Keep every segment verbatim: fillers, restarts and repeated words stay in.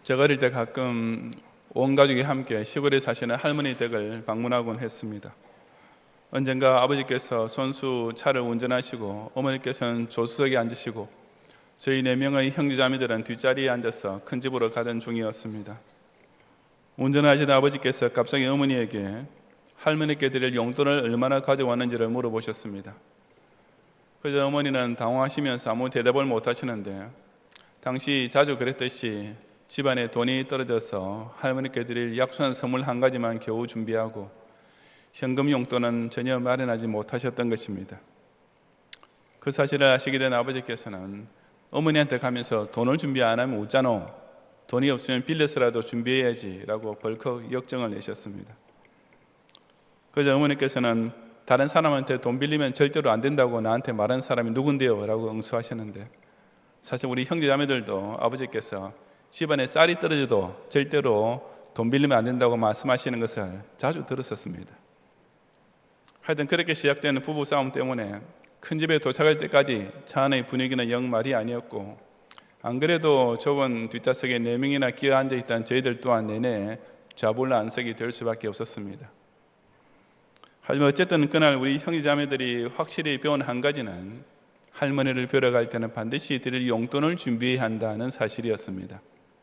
제가 어릴 때 가끔 온 가족이 함께 시골에 사시는 할머니 댁을 방문하곤 했습니다. 언젠가 아버지께서 손수 차를 운전하시고 어머니께서는 조수석에 앉으시고 저희 네 명의 형제자매들은 뒷자리에 앉아서 큰 집으로 가던 중이었습니다. 운전하시던 아버지께서 갑자기 어머니에게 할머니께 드릴 용돈을 얼마나 가져왔는지를 물어보셨습니다. 그래서 어머니는 당황하시면서 아무 대답을 못하시는데, 당시 자주 그랬듯이 집안에 돈이 떨어져서 할머니께 드릴 약속한 선물 한 가지만 겨우 준비하고 현금 용돈은 전혀 마련하지 못하셨던 것입니다. 그 사실을 아시게 된 아버지께서는 어머니한테 가면서 돈을 준비 안 하면 웃잖아, 돈이 없으면 빌려서라도 준비해야지 라고 벌컥 역정을 내셨습니다. 그래서 어머니께서는 다른 사람한테 돈 빌리면 절대로 안 된다고 나한테 말한 사람이 누군데요? 라고 응수하셨는데, 사실 우리 형제자매들도 아버지께서 집안에 쌀이 떨어져도 절대로 돈 빌리면 안 된다고 말씀하시는 것을 자주 들었었습니다. 하여튼 그렇게 시작되는 부부싸움 때문에 큰 집에 도착할 때까지 차 안의 분위기는 영 말이 아니었고, 안 그래도 좁은 뒷좌석에 네 명이나 끼어 앉아있던 저희들 또한 내내 좌불러 안석이 될 수밖에 없었습니다. 하지만 어쨌든 그날 우리 형제자매들이 확실히 배운 한 가지는 할머니를 뵈러 갈 때는 반드시 드릴 용돈을 준비해야 한다는 사실이었습니다.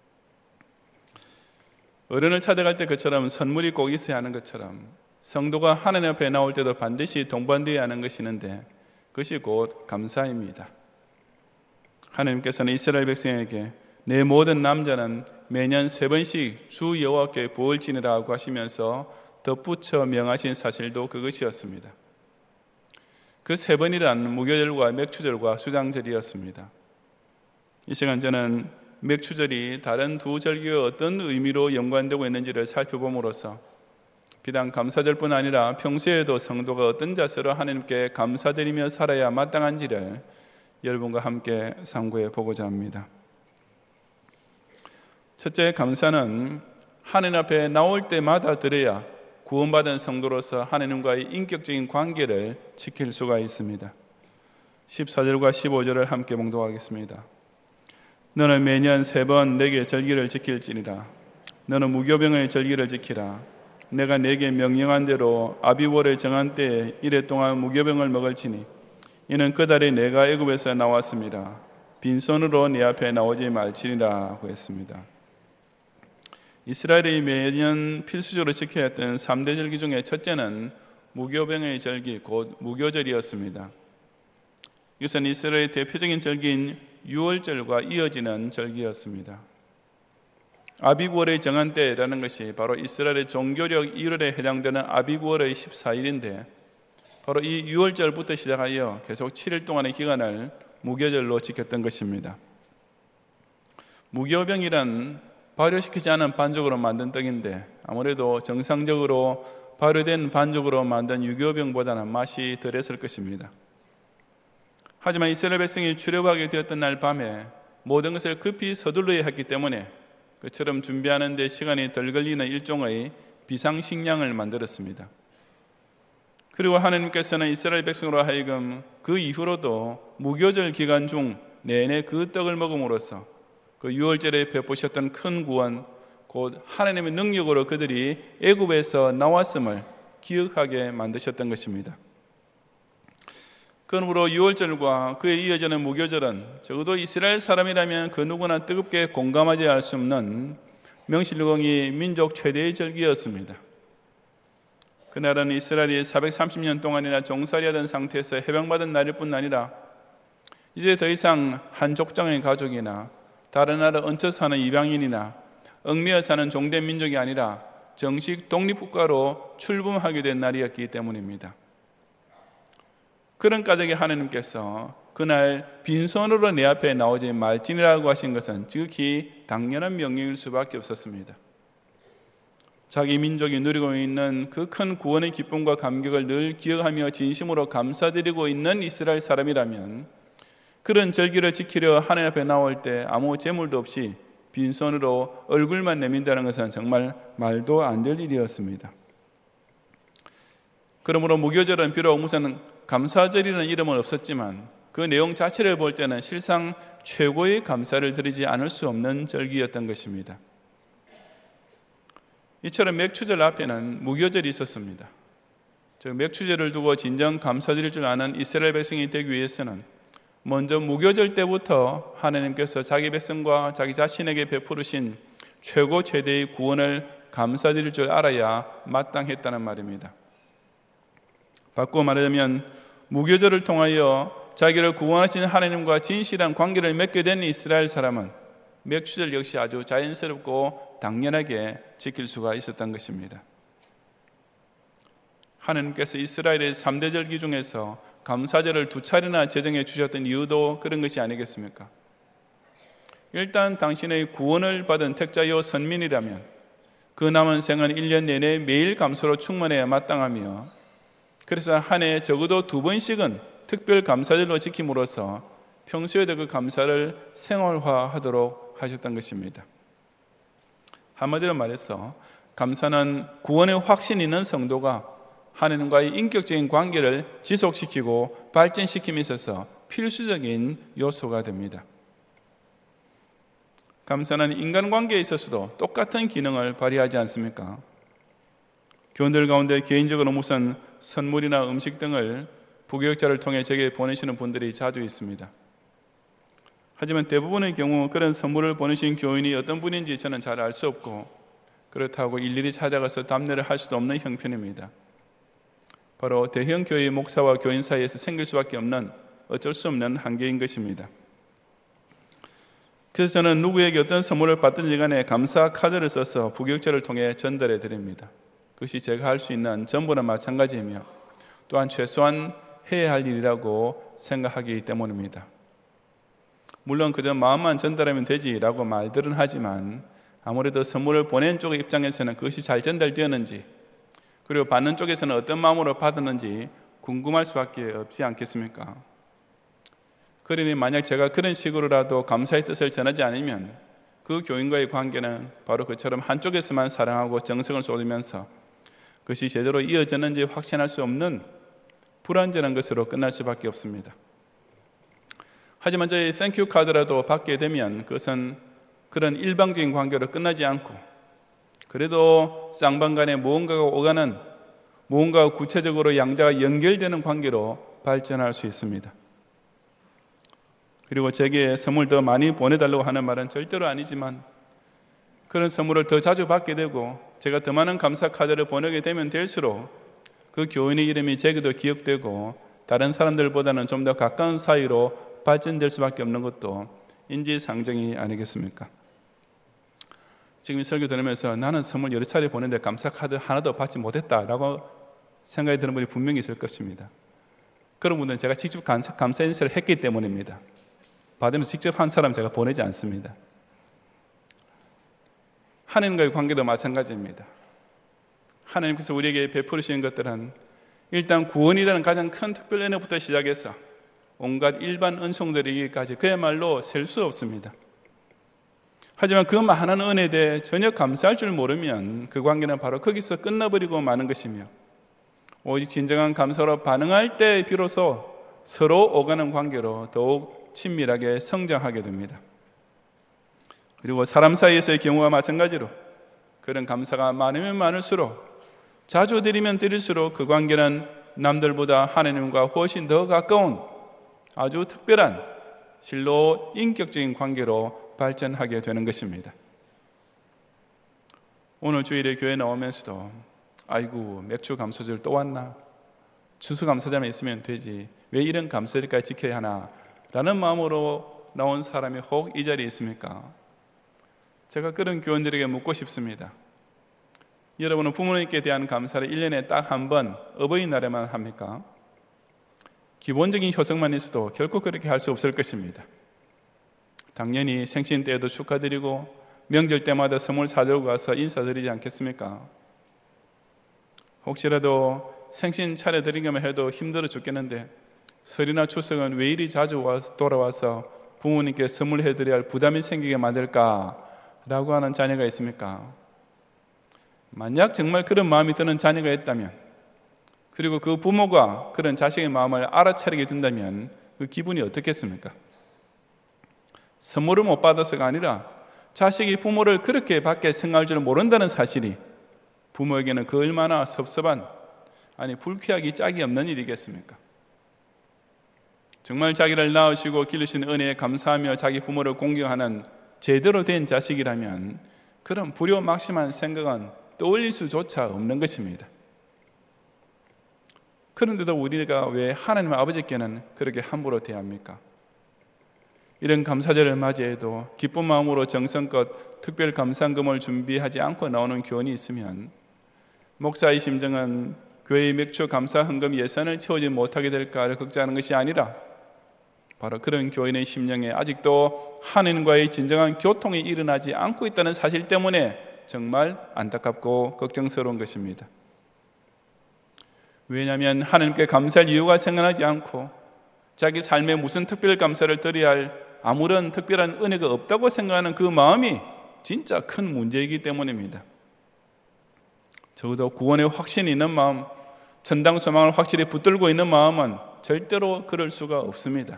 어른을 찾아갈 때 그처럼 선물이 꼭 있어야 하는 것처럼 성도가 하나님 앞에 나올 때도 반드시 동반되어야 하는 것이 있는데, 그것이 곧 감사입니다. 하나님께서는 이스라엘 백성에게 내 모든 남자는 매년 세 번씩 주 여호와께 복을 지니라고 하시면서 덧붙여 명하신 사실도 그것이었습니다. 그 세 번이란 무교절과 맥추절과 수장절이었습니다. 이 시간 저는 맥추절이 다른 두 절기와 어떤 의미로 연관되고 있는지를 살펴봄으로써 비단 감사절뿐 아니라 평소에도 성도가 어떤 자세로 하나님께 감사드리며 살아야 마땅한지를 여러분과 함께 상고해 보고자 합니다. 첫째, 감사는 하나님 앞에 나올 때마다 드려야 구원받은 성도로서 하나님과의 인격적인 관계를 지킬 수가 있습니다. 십사 절과 십오 절을 함께 봉독하겠습니다. 너는 매년 세 번 내게 절기를 지킬지니라. 너는 무교병의 절기를 지키라. 내가 내게 명령한 대로 아비월에 정한 때에 이래 동안 무교병을 먹을지니 이는 그 달에 내가 애굽에서 나왔습니다. 빈손으로 내 앞에 나오지 말지니라고 했습니다. 이스라엘이 매년 필수적으로 지켜야 했던 삼 대 절기 중에 첫째는 무교병의 절기, 곧 무교절이었습니다. 이것은 이스라엘의 대표적인 절기인 유월절과 이어지는 절기였습니다. 아비구월의 정한 때라는 것이 바로 이스라엘의 종교력 일 월에 해당되는 아비구월의 십사 일인데, 바로 이 유월절부터 시작하여 계속 칠 일 동안의 기간을 무교절로 지켰던 것입니다. 무교병이란 발효시키지 않은 반죽으로 만든 떡인데, 아무래도 정상적으로 발효된 반죽으로 만든 유교병보다는 맛이 덜했을 것입니다. 하지만 이스라엘 백성이 출애굽하게 되었던 날 밤에 모든 것을 급히 서둘러야 했기 때문에 그처럼 준비하는 데 시간이 덜 걸리는 일종의 비상식량을 만들었습니다. 그리고 하나님께서는 이스라엘 백성으로 하여금 그 이후로도 무교절 기간 중 내내 그 떡을 먹음으로써 그 유월절에 베푸셨던 큰 구원, 곧 하나님의 능력으로 그들이 애굽에서 나왔음을 기억하게 만드셨던 것입니다. 그러므로 유월절과 그에 이어지는 무교절은 적어도 이스라엘 사람이라면 그 누구나 뜨겁게 공감하지 않을 수 없는 명실공히 민족 최대의 절기였습니다. 그날은 이스라엘이 사백삼십 년 동안이나 종살이하던 상태에서 해방받은 날일 뿐 아니라 이제 더 이상 한 족장의 가족이나 다른 나라 얹혀 사는 이방인이나 얽매여 사는 종된 민족이 아니라 정식 독립국가로 출범하게 된 날이었기 때문입니다. 그런 까닭에 하나님께서 그날 빈손으로 내 앞에 나오지 말지니라고 하신 것은 지극히 당연한 명령일 수밖에 없었습니다. 자기 민족이 누리고 있는 그 큰 구원의 기쁨과 감격을 늘 기억하며 진심으로 감사드리고 있는 이스라엘 사람이라면 그런 절기를 지키려 하나님 앞에 나올 때 아무 재물도 없이 빈손으로 얼굴만 내민다는 것은 정말 말도 안 될 일이었습니다. 그러므로 무교절은 비록 무슨 감사절이라는 이름은 없었지만 그 내용 자체를 볼 때는 실상 최고의 감사를 드리지 않을 수 없는 절기였던 것입니다. 이처럼 맥추절 앞에는 무교절이 있었습니다. 즉 맥추절을 두고 진정 감사드릴 줄 아는 이스라엘 백성이 되기 위해서는 먼저 무교절 때부터 하나님께서 자기 백성과 자기 자신에게 베푸르신 최고 최대의 구원을 감사드릴 줄 알아야 마땅했다는 말입니다. 바꾸어 말하자면 무교절을 통하여 자기를 구원하신 하나님과 진실한 관계를 맺게 된 이스라엘 사람은 맥추절 역시 아주 자연스럽고 당연하게 지킬 수가 있었던 것입니다. 하나님께서 이스라엘의 삼 대 절기 중에서 감사절을 두 차례나 제정해 주셨던 이유도 그런 것이 아니겠습니까? 일단 당신의 구원을 받은 택자요 선민이라면 그 남은 생은 일 년 내내 매일 감사로 충만해야 마땅하며, 그래서 한 해에 적어도 두 번씩은 특별 감사절로 지킴으로써 평소에도 그 감사를 생활화하도록 하셨던 것입니다. 한마디로 말해서 감사는 구원의 확신이 있는 성도가 하나님과의 인격적인 관계를 지속시키고 발전시킴에 있어서 필수적인 요소가 됩니다. 감사는 인간관계에 있어서도 똑같은 기능을 발휘하지 않습니까? 교원들 가운데 개인적으로 무슨 선물이나 음식 등을 부교육자를 통해 제게 보내시는 분들이 자주 있습니다. 하지만 대부분의 경우 그런 선물을 보내신 교인이 어떤 분인지 저는 잘 알 수 없고, 그렇다고 일일이 찾아가서 답례를 할 수도 없는 형편입니다. 바로 대형 교회의 목사와 교인 사이에서 생길 수밖에 없는 어쩔 수 없는 한계인 것입니다. 그래서 저는 누구에게 어떤 선물을 받든지 간에 감사 카드를 써서 부교육자를 통해 전달해 드립니다. 그것이 제가 할 수 있는 전부나 마찬가지이며 또한 최소한 해야 할 일이라고 생각하기 때문입니다. 물론 그저 마음만 전달하면 되지라고 말들은 하지만 아무래도 선물을 보낸 쪽의 입장에서는 그것이 잘 전달되었는지, 그리고 받는 쪽에서는 어떤 마음으로 받았는지 궁금할 수밖에 없지 않겠습니까? 그러니 만약 제가 그런 식으로라도 감사의 뜻을 전하지 않으면 그 교인과의 관계는 바로 그처럼 한쪽에서만 사랑하고 정성을 쏟으면서 그것이 제대로 이어졌는지 확신할 수 없는 불완전한 것으로 끝날 수밖에 없습니다. 하지만 저희 땡큐 카드라도 받게 되면 그것은 그런 일방적인 관계로 끝나지 않고 그래도 쌍방간에 무언가가 오가는, 무언가 구체적으로 양자가 연결되는 관계로 발전할 수 있습니다. 그리고 제게 선물 더 많이 보내달라고 하는 말은 절대로 아니지만 그런 선물을 더 자주 받게 되고 제가 더 많은 감사 카드를 보내게 되면 될수록 그 교인의 이름이 제게도 기억되고 다른 사람들보다는 좀 더 가까운 사이로 발전될 수밖에 없는 것도 인지상정이 아니겠습니까? 지금 이 설교 들으면서 나는 선물 여러 차례 보냈는데 감사 카드 하나도 받지 못했다라고 생각이 드는 분이 분명히 있을 것입니다. 그런 분들은 제가 직접 감사, 감사 인사를 했기 때문입니다. 받으면서 직접 한 사람 제가 보내지 않습니다. 하나님과의 관계도 마찬가지입니다. 하나님께서 우리에게 베푸시는 것들은 일단 구원이라는 가장 큰 특별 은혜부터 시작해서 온갖 일반 은총들이기까지 그야말로 셀 수 없습니다. 하지만 그 많은 은혜에 대해 전혀 감사할 줄 모르면 그 관계는 바로 거기서 끝나버리고 마는 것이며 오직 진정한 감사로 반응할 때 비로소 서로 오가는 관계로 더욱 친밀하게 성장하게 됩니다. 그리고 사람 사이에서의 경우와 마찬가지로 그런 감사가 많으면 많을수록 자주 드리면 드릴수록 그 관계는 남들보다 하나님과 훨씬 더 가까운 아주 특별한 실로 인격적인 관계로 발전하게 되는 것입니다. 오늘 주일에 교회 나오면서도 아이고 맥주 감사절 또 왔나? 추수감사절만 있으면 되지 왜 이런 감사절까지 지켜야 하나? 라는 마음으로 나온 사람이 혹 이 자리에 있습니까? 제가 그런 교원들에게 묻고 싶습니다. 여러분은 부모님께 대한 감사를 일 년에 딱 한 번 어버이날에만 합니까? 기본적인 효성만 있어도 결코 그렇게 할 수 없을 것입니다. 당연히 생신 때에도 축하드리고 명절 때마다 선물 사들고 가서 인사드리지 않겠습니까? 혹시라도 생신 차려드리기만 해도 힘들어 죽겠는데 설이나 추석은 왜 이리 자주 와서 돌아와서 부모님께 선물해드려야 할 부담이 생기게 만들까라고 하는 자녀가 있습니까? 만약 정말 그런 마음이 드는 자녀가 있다면, 그리고 그 부모가 그런 자식의 마음을 알아차리게 된다면 그 기분이 어떻겠습니까? 선물을 못 받아서가 아니라 자식이 부모를 그렇게 밖에 생각할 줄 모른다는 사실이 부모에게는 그 얼마나 섭섭한, 아니 불쾌하기 짝이 없는 일이겠습니까? 정말 자기를 낳으시고 기르신 은혜에 감사하며 자기 부모를 공경하는 제대로 된 자식이라면 그런 불효막심한 생각은 떠올릴 수조차 없는 것입니다. 그런데도 우리가 왜 하나님 아버지께는 그렇게 함부로 대합니까? 이런 감사절을 맞이해도 기쁜 마음으로 정성껏 특별 감상금을 준비하지 않고 나오는 교원이 있으면 목사의 심정은 교회의 맥주 감사 헌금 예산을 채우지 못하게 될까를 걱정하는 것이 아니라 바로 그런 교인의 심령에 아직도 하나님과의 진정한 교통이 일어나지 않고 있다는 사실 때문에 정말 안타깝고 걱정스러운 것입니다. 왜냐하면 하나님께 감사할 이유가 생각나지 않고 자기 삶에 무슨 특별 감사를 드려야 할 아무런 특별한 은혜가 없다고 생각하는 그 마음이 진짜 큰 문제이기 때문입니다. 적어도 구원의 확신이 있는 마음, 천당 소망을 확실히 붙들고 있는 마음은 절대로 그럴 수가 없습니다.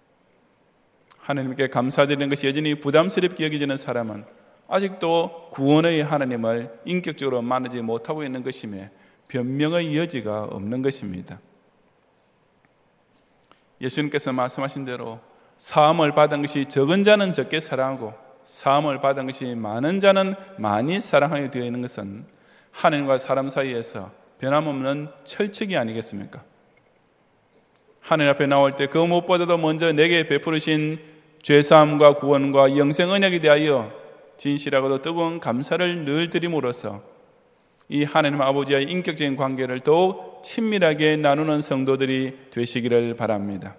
하나님께 감사드리는 것이 여전히 부담스럽게 여겨지는 사람은 아직도 구원의 하나님을 인격적으로 만나지 못하고 있는 것임에 변명의 여지가 없는 것입니다. 예수님께서 말씀하신 대로 사함을 받은 것이 적은 자는 적게 사랑하고 사함을 받은 것이 많은 자는 많이 사랑하게 되어 있는 것은 하나님과 사람 사이에서 변함없는 철칙이 아니겠습니까? 하나님 앞에 나올 때 그 무엇보다도 먼저 내게 베푸르신 죄사함과 구원과 영생 언약에 대하여 진실하고도 뜨거운 감사를 늘 드림으로써 이 하나님 아버지와의 인격적인 관계를 더욱 친밀하게 나누는 성도들이 되시기를 바랍니다.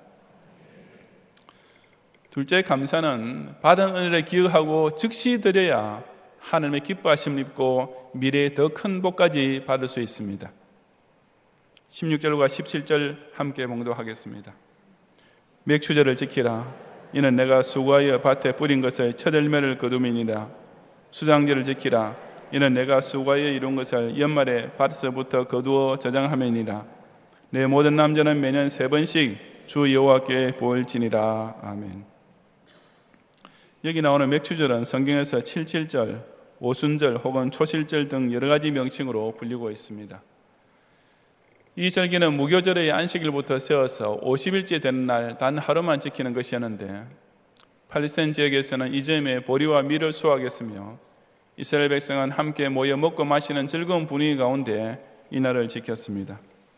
둘째, 감사는 받은 은혜를 기억하고 즉시 드려야 하나님의 기뻐하심을 입고 미래의 더 큰 복까지 받을 수 있습니다. 십육 절과 십칠 절 함께 봉독하겠습니다. 맥추절을 지키라. 이는 내가 수고하여 밭에 뿌린 것을 첫 열매를 거두미니라. 수장절을 지키라. 이는 내가 수고하여 이룬 것을 연말에 밭에서부터 거두어 저장하매니라. 내 모든 남자는 매년 세 번씩 주 여호와께 보일지니라. 아멘. 여기 나오는 맥추절은 성경에서 칠칠절, 오순절 혹은 초실절 등 여러 가지 명칭으로 불리고 있습니다. 이 절기는 무교절의 안식일부터 세워서 오십 일째 되는 날 단 하루만 지키는 것이었는데 팔레스타인 지역에서는 이점에 보리와 밀을 수확했으며 이스라엘 백성은 함께 모여 먹고 마시는 즐거운 분위기 가운데 이 날을 지켰습니다.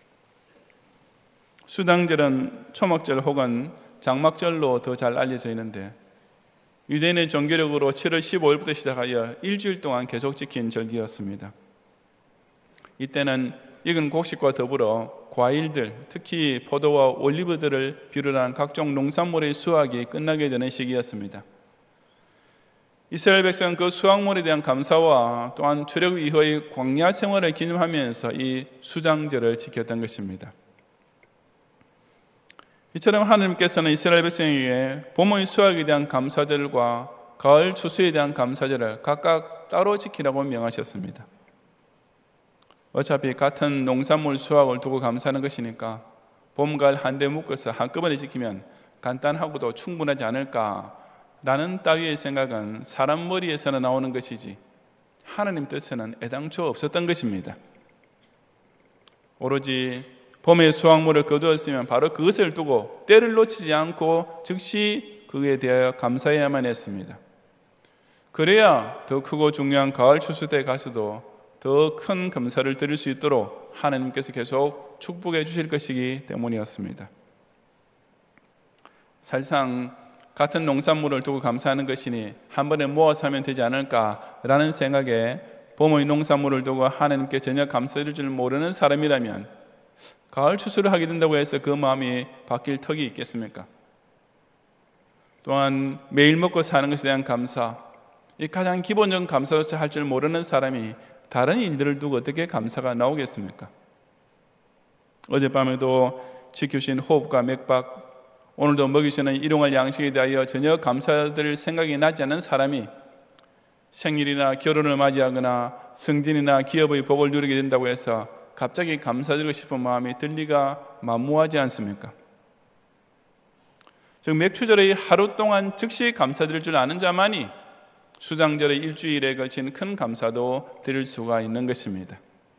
수당절은 초막절 혹은 장막절로 더 잘 알려져 있는데 유대인의 종교력으로 칠월 십오일부터 시작하여 일주일 동안 계속 지킨 절기였습니다. 이때는 익은 곡식과 더불어 과일들, 특히 포도와 올리브들을 비롯한 각종 농산물의 수확이 끝나게 되는 시기였습니다. 이스라엘 백성은 그 수확물에 대한 감사와 또한 출애굽 이후의 광야 생활을 기념하면서 이 수장절을 지켰던 것입니다. 이처럼 하나님께서는 이스라엘 백성에게 봄의 수확에 대한 감사절과 가을 추수에 대한 감사절을 각각 따로 지키라고 명하셨습니다. 어차피 같은 농산물 수확을 두고 감사하는 것이니까 봄, 가을 한데 묶어서 한꺼번에 지키면 간단하고도 충분하지 않을까라는 따위의 생각은 사람 머리에서는 나오는 것이지 하나님 뜻에는 애당초 없었던 것입니다. 오로지 봄의 수확물을 거두었으면 바로 그것을 두고 때를 놓치지 않고 즉시 그에 대하여 감사해야만 했습니다. 그래야 더 크고 중요한 가을 추수 때 가서도 더 큰 감사를 드릴 수 있도록 하나님께서 계속 축복해 주실 것이기 때문이었습니다. 사실상 같은 농산물을 두고 감사하는 것이니 한 번에 모아서 하면 되지 않을까라는 생각에 봄의 농산물을 두고 하나님께 전혀 감사드릴 줄 모르는 사람이라면 가을 추수를 하게 된다고 해서 그 마음이 바뀔 턱이 있겠습니까? 또한 매일 먹고 사는 것에 대한 감사, 이 가장 기본적인 감사조차 할 줄 모르는 사람이 다른 일들을 두고 어떻게 감사가 나오겠습니까? 어젯밤에도 지켜주신 호흡과 맥박, 오늘도 먹이시는 일용할 양식에 대하여 전혀 감사드릴 생각이 나지 않는 사람이 생일이나 결혼을 맞이하거나 승진이나 기업의 복을 누리게 된다고 해서 갑자기 감사드리고 싶은 마음이 들 리가 만무하지 않습니까? 즉 맥추절의 하루 동안 즉시 감사드릴 줄 아는 자만이 수장절의 일주일에 걸친 큰 감사도 드릴 수가 있는 것입니다.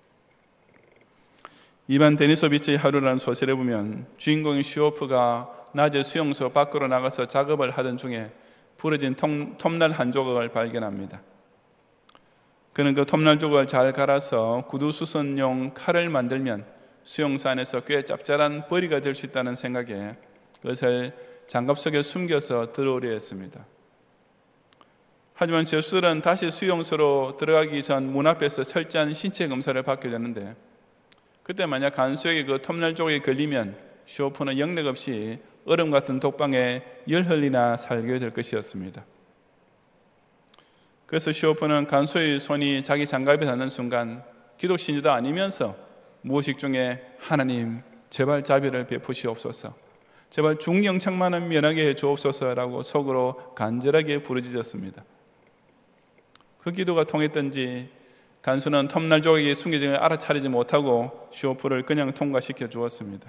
이반 데니소비치의 하루라는 소설에 보면 주인공인 슈오프가 낮에 수용소 밖으로 나가서 작업을 하던 중에 부러진 톱, 톱날 한 조각을 발견합니다. 그는 그 톱날 조각을 잘 갈아서 구두 수선용 칼을 만들면 수용소 안에서 꽤 짭짤한 벌이가 될 수 있다는 생각에 그것을 장갑 속에 숨겨서 들어오려 했습니다. 하지만 저술은 다시 수용소로 들어가기 전 문 앞에서 철저한 신체 검사를 받게 되는데, 그때 만약 간수에게 그 톱날 조각이 걸리면 슈오프는 영락 없이 얼음 같은 독방에 열흘이나 살게 될 것이었습니다. 그래서 슈오프는 간수의 손이 자기 장갑에 닿는 순간 기독신자도 아니면서 무의식 중에 하나님 제발 자비를 베푸시옵소서, 제발 중영창만은 면하게 해 주옵소서라고 속으로 간절하게 부르짖었습니다. 그 기도가 통했던지 간수는 톱날 조각이 숨겨진 걸 알아차리지 못하고 슈오프를 그냥 통과시켜 주었습니다.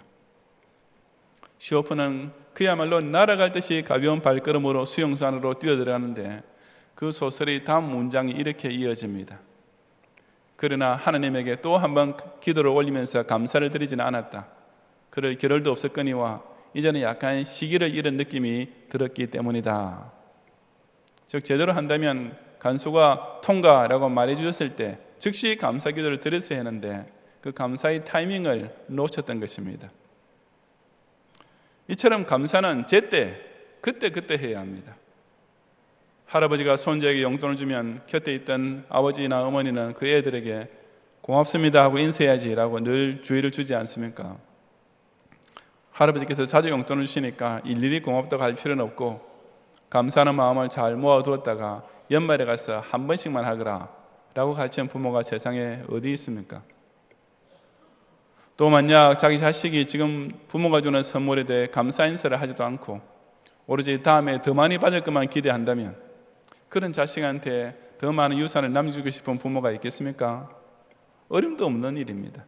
슈오프는 그야말로 날아갈 듯이 가벼운 발걸음으로 수용소 안으로 뛰어들어가는데 그 소설의 다음 문장이 이렇게 이어집니다. 그러나 하나님에게 또 한 번 기도를 올리면서 감사를 드리지는 않았다. 그럴 겨를도 없었거니와 이제는 약간 시기를 잃은 느낌이 들었기 때문이다. 즉 제대로 한다면 간수가 통과라고 말해 주셨을 때 즉시 감사 기도를 드렸어야 했는데 그 감사의 타이밍을 놓쳤던 것입니다. 이처럼 감사는 제때 그때 그때 해야 합니다. 할아버지가 손자에게 용돈을 주면 곁에 있던 아버지나 어머니는 그 애들에게 고맙습니다 하고 인사해야지 라고 늘 주의를 주지 않습니까? 할아버지께서 자주 용돈을 주시니까 일일이 고맙다고 할 필요는 없고 감사하는 마음을 잘 모아두었다가 연말에 가서 한 번씩만 하거라 라고 가르치는 부모가 세상에 어디 있습니까? 또 만약 자기 자식이 지금 부모가 주는 선물에 대해 감사 인사를 하지도 않고 오로지 다음에 더 많이 받을 것만 기대한다면 그런 자식한테 더 많은 유산을 남겨주고 싶은 부모가 있겠습니까? 어림도 없는 일입니다.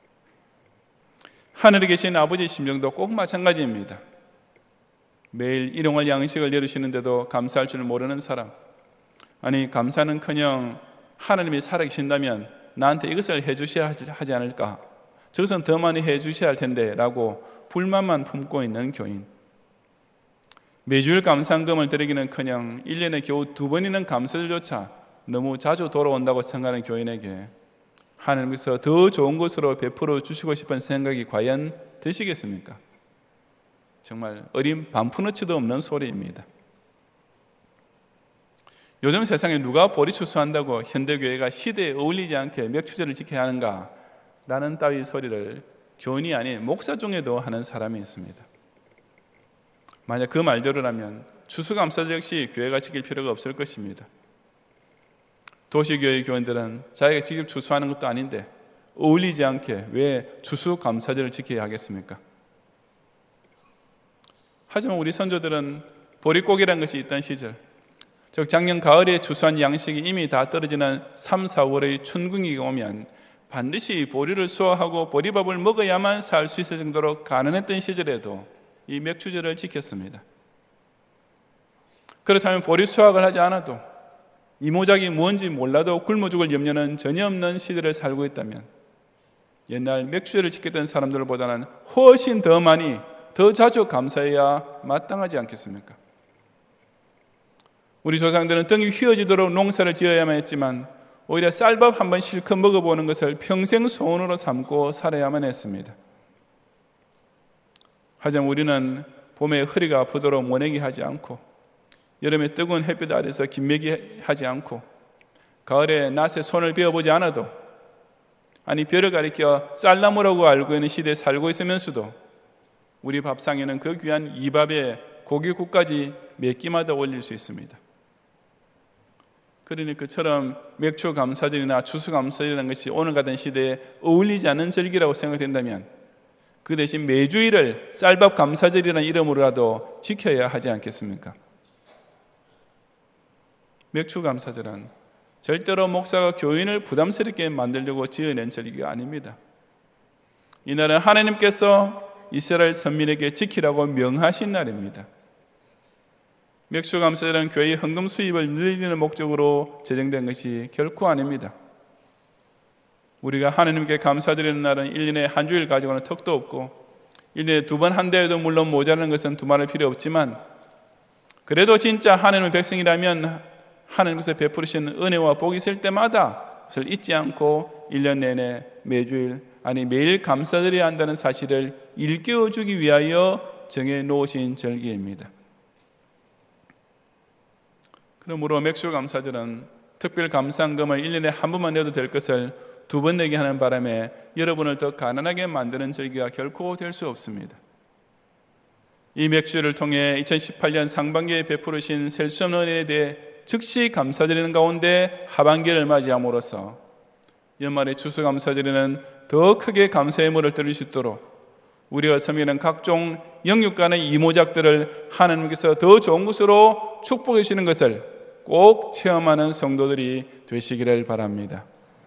하늘에 계신 아버지의 심정도 꼭 마찬가지입니다. 매일 일용할 양식을 내려주시는데도 감사할 줄 모르는 사람, 아니 감사는커녕 하나님이 살아계신다면 나한테 이것을 해주셔야 하지 않을까, 저것은 더 많이 해주셔야 할 텐데 라고 불만만 품고 있는 교인, 매주일 감사금을 드리기는커녕 일 년에 겨우 두 번이는 감사절조차 너무 자주 돌아온다고 생각하는 교인에게 하나님께서 더 좋은 것으로 베풀어 주시고 싶은 생각이 과연 드시겠습니까? 정말 어린 반푼어치도 없는 소리입니다. 요즘 세상에 누가 보리 추수한다고 현대교회가 시대에 어울리지 않게 맥추제를 지켜야 하는가 라는 따위 소리를 교인이 아닌 목사 중에도 하는 사람이 있습니다. 만약 그 말대로라면 추수감사절 역시 교회가 지킬 필요가 없을 것입니다. 도시교회 교인들은 자기가 직접 추수하는 것도 아닌데 어울리지 않게 왜 추수감사절을 지켜야 하겠습니까? 하지만 우리 선조들은 보릿고기라는 것이 있던 시절, 즉 작년 가을에 추수한 양식이 이미 다 떨어지는 삼, 사월의 춘궁이가 오면 반드시 보리를 수확하고 보리밥을 먹어야만 살 수 있을 정도로 가난했던 시절에도 이 맥추절을 지켰습니다. 그렇다면 보리 수확을 하지 않아도 이모작이 뭔지 몰라도 굶어 죽을 염려는 전혀 없는 시대를 살고 있다면 옛날 맥추절을 지켰던 사람들보다는 훨씬 더 많이 더 자주 감사해야 마땅하지 않겠습니까? 우리 조상들은 등이 휘어지도록 농사를 지어야만 했지만 오히려 쌀밥 한번 실컷 먹어보는 것을 평생 소원으로 삼고 살아야만 했습니다. 하지만 우리는 봄에 허리가 아프도록 모내기 하지 않고 여름에 뜨거운 햇빛 아래서 긴매기 하지 않고 가을에 낫에 손을 베어보지 않아도, 아니 별을 가리켜 쌀나무라고 알고 있는 시대에 살고 있으면서도 우리 밥상에는 그 귀한 이 밥에 고기국까지 몇 끼마다 올릴 수 있습니다. 그러니 그처럼 맥주 감사절이나 추수 감사절이라는 것이 오늘 같은 시대에 어울리지 않는 절기라고 생각된다면 그 대신 매주일을 쌀밥 감사절이라는 이름으로라도 지켜야 하지 않겠습니까? 맥주 감사절은 절대로 목사가 교인을 부담스럽게 만들려고 지어낸 절기가 아닙니다. 이날은 하나님께서 이스라엘 선민에게 지키라고 명하신 날입니다. 맥주감사절은 교회의 헌금 수입을 늘리는 목적으로 제정된 것이 결코 아닙니다. 우리가 하나님께 감사드리는 날은 일 년에 한 주일 가지고는 턱도 없고 일 년에 두 번 한다 해도 물론 모자라는 것은 두말할 필요 없지만, 그래도 진짜 하나님의 백성이라면 하나님께서 베푸시는 은혜와 복이 있을 때마다 그것을 잊지 않고 일 년 내내 매주일 아니 매일 감사드려야 한다는 사실을 일깨워주기 위하여 정해놓으신 절기입니다. 그러므로 맥주감사절은 특별 감사금을 일 년에 한 번만 내도 될 것을 두 번 내게 하는 바람에 여러분을 더 가난하게 만드는 절기가 결코 될 수 없습니다. 이 맥주를 통해 이천십팔 년 상반기에 베푸르신 셀 수 없는 은혜에 대해 즉시 감사드리는 가운데 하반기를 맞이함으로써 연말의 추수감사절에는 더 크게 감사의 물을 들을 수 있도록 우리가 섬기는 각종 영육간의 이모작들을 하나님께서 더 좋은 것으로 축복해 주시는 것을 꼭 체험하는 성도들이 되시기를 바랍니다.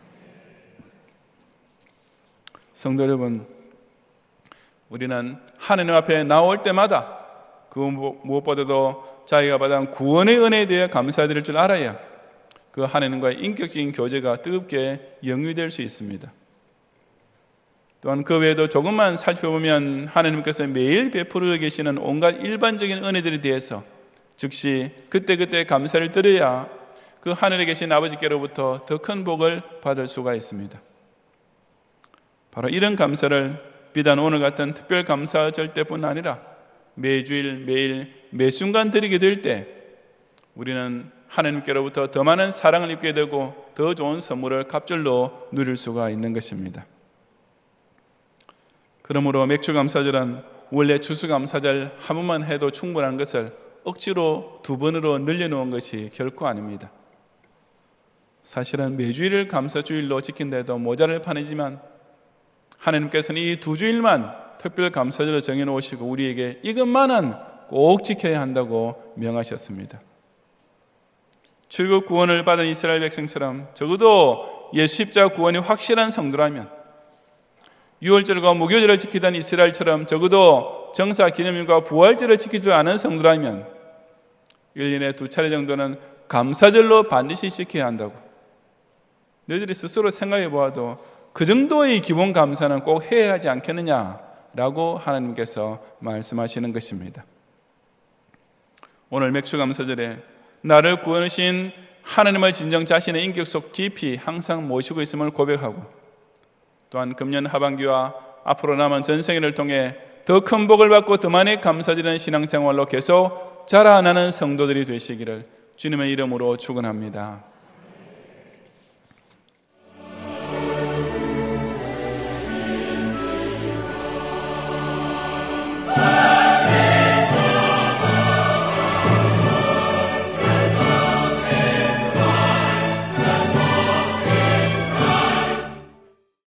성도 여러분, 우리는 하나님 앞에 나올 때마다 그 무엇보다도 자기가 받은 구원의 은혜에 대해 감사드릴 줄 알아야 그 하나님과의 인격적인 교제가 뜨겁게 영위될 수 있습니다. 또한 그 외에도 조금만 살펴보면 하나님께서 매일 베풀어 계시는 온갖 일반적인 은혜들에 대해서 즉시 그때그때 감사를 드려야 그 하늘에 계신 아버지께로부터 더 큰 복을 받을 수가 있습니다. 바로 이런 감사를 비단 오늘 같은 특별 감사절 때뿐 아니라 매주일 매일 매순간 드리게 될 때 우리는 하나님께로부터 더 많은 사랑을 입게 되고 더 좋은 선물을 갑절로 누릴 수가 있는 것입니다. 그러므로 맥주감사절은 원래 추수감사절 한 번만 해도 충분한 것을 억지로 두 번으로 늘려놓은 것이 결코 아닙니다. 사실은 매주일을 감사주일로 지킨다 해도 모자랄 판이지만 하나님께서는 이 두 주일만 특별 감사절로 정해놓으시고 우리에게 이것만은 꼭 지켜야 한다고 명하셨습니다. 출국 구원을 받은 이스라엘 백성처럼 적어도 예수 십자가 구원이 확실한 성도라면, 유월절과 무교절을 지키던 이스라엘처럼 적어도 정사 기념일과 부활절을 지키지 않은 성도라면 일 년에 두 차례 정도는 감사절로 반드시 지켜야 한다고 너희들이 스스로 생각해 보아도 그 정도의 기본 감사는 꼭 해야 하지 않겠느냐라고 하나님께서 말씀하시는 것입니다. 오늘 맥주감사절에 나를 구원하신 하나님을 진정 자신의 인격 속 깊이 항상 모시고 있음을 고백하고, 또한 금년 하반기와 앞으로 남은 전생애를 통해 더 큰 복을 받고 더 많이 감사드리는 신앙생활로 계속 자라나는 성도들이 되시기를 주님의 이름으로 축원합니다.